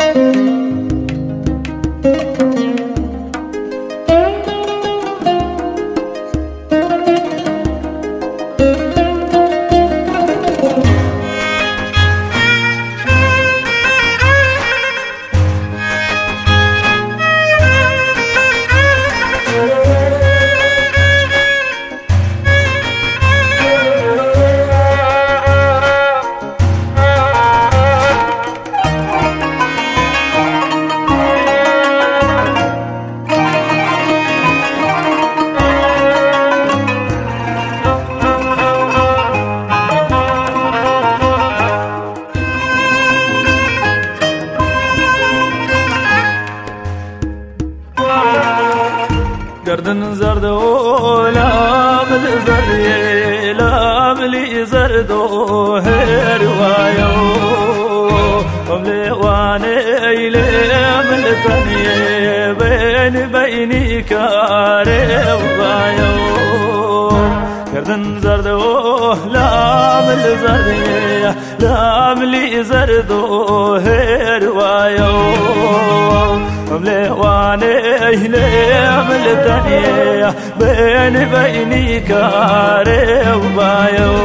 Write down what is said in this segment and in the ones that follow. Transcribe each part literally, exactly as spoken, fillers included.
گردن زرد و لامل زردی لاملی زرد و هروایو قبل وانه ایلم لتنیه بین بینی کاره وایو گردن زرد و لامل زردی لاملی زرد و هروایو قبل وانه ایلم لتنیه بین بینی کاره وایو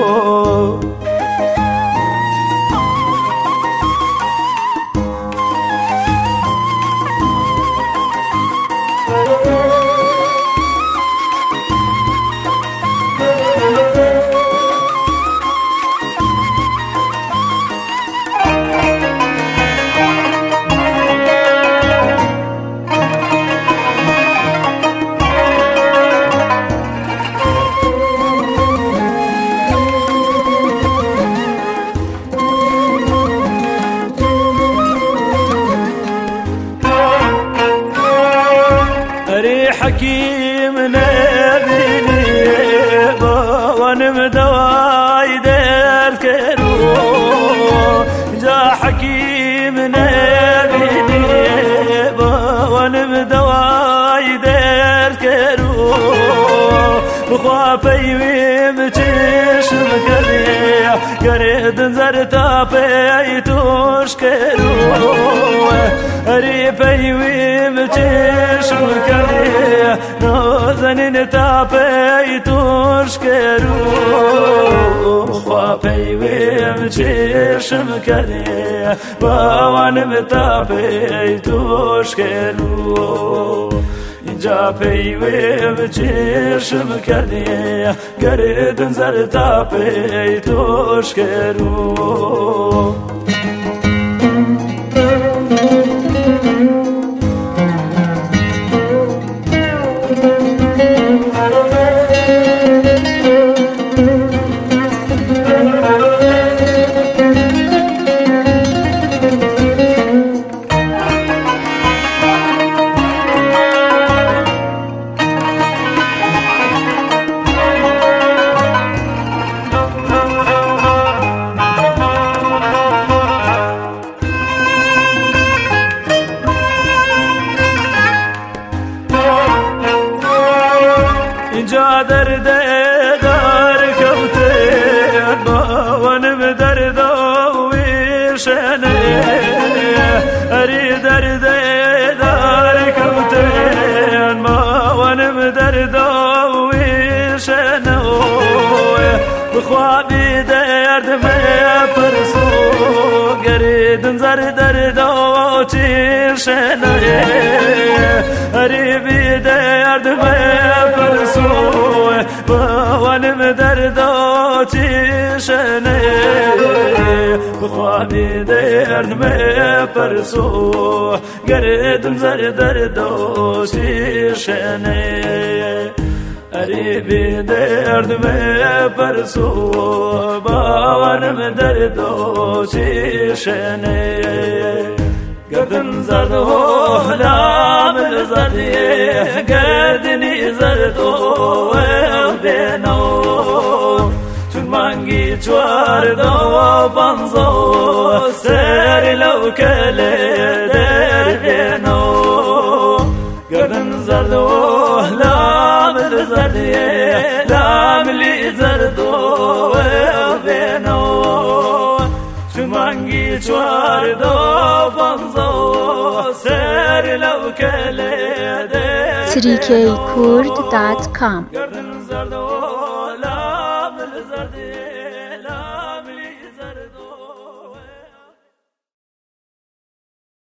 حكيم نبيني وانا مدواي دير كرو جا حكيم نبيني وانا مدواي دير كرو بخوافي ومتش مكريا قريد زرتا بيتوش كرو ريبي ومتش مكريا نوزن تابي تشكرو خوابي ومتش مكريا باوان بتابي تشكرو جابي ومتش مكريا قريد زرتا بي تشكرو جا درد دار كوتين وانا بدرد ويشني اري درد دار كوتين وانا بدرد ويشني بخوابي درد ما يفرسو قريد نزر درد وتيشني اري بدرد ما يفرسو وانا بدرداتي شني بخواني درد ما فرسو قريد مزر درداتي شني قريبي درد ما فرسو وانا بدرداتي شني قدن زرد و لامل زردی گردنی زرد و دینو چون منگی چوارد و بانزو سر لو کل در دینو قدن زرد و لامل زردی لاملی زرد و دینو چون منگی چوارد بانزو سر لو كليده تریکی کورد دات کام. گردن زرد و لب زرد